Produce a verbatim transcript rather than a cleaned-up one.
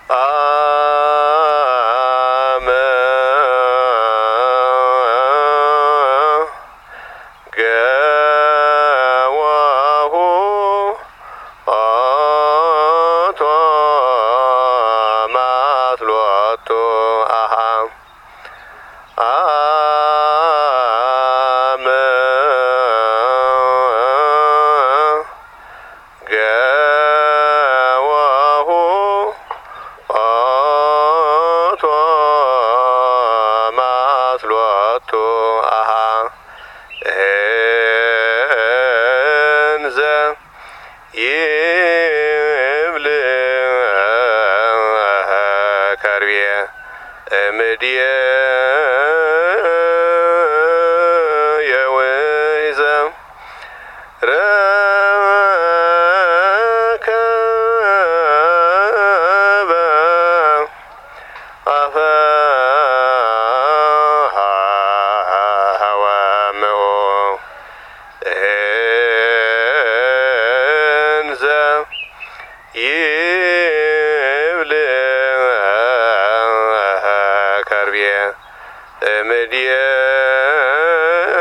አመ ገዋሁ ኦቶ ማትሎቱ አሃ አመ ገዋሁ ኦቶ ማትሎቱ አሃ እንዘ ይብል ከርቤ እምድየ የወይዘ ረከበ አፈ ወምኦ እንዘ ይብል ከርቤ እምድየ